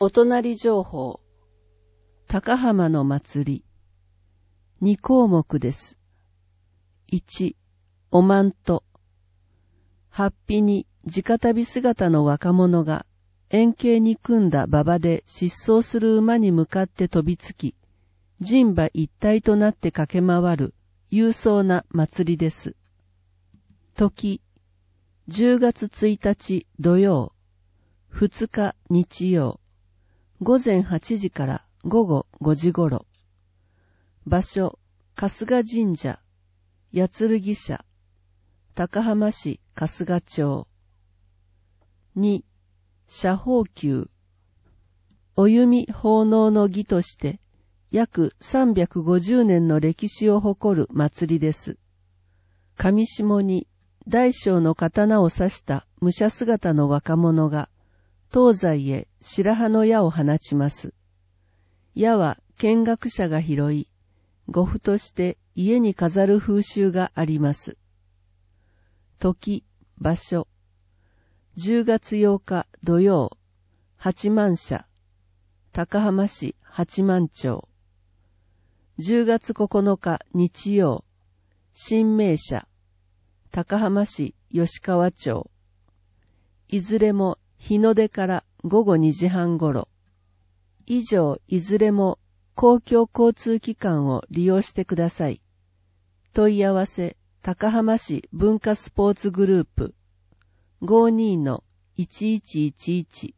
お隣情報。高浜の祭り。2項目です。1、おまんと。はっぴに直旅姿の若者が円形に組んだ馬場で疾走する馬に向かって飛びつき、人馬一体となって駆け回る勇壮な祭りです。時、10月1日土曜、2日日曜、午前8時から午後5時ごろ。場所、春日神社、八剣社、高浜市春日町。2、社法宮。お弓奉納の儀として、約350年の歴史を誇る祭りです。上下に大小の刀を刺した武者姿の若者が、東西へ白羽の矢を放ちます。矢は見学者が拾い、護符として家に飾る風習があります。時、場所。10月8日土曜、八幡社、高浜市八幡町。10月9日日曜、新名社、高浜市吉川町。いずれも日の出から午後2時半ごろ。以上いずれも公共交通機関を利用してください。問い合わせ、高浜市文化スポーツグループ 52-1111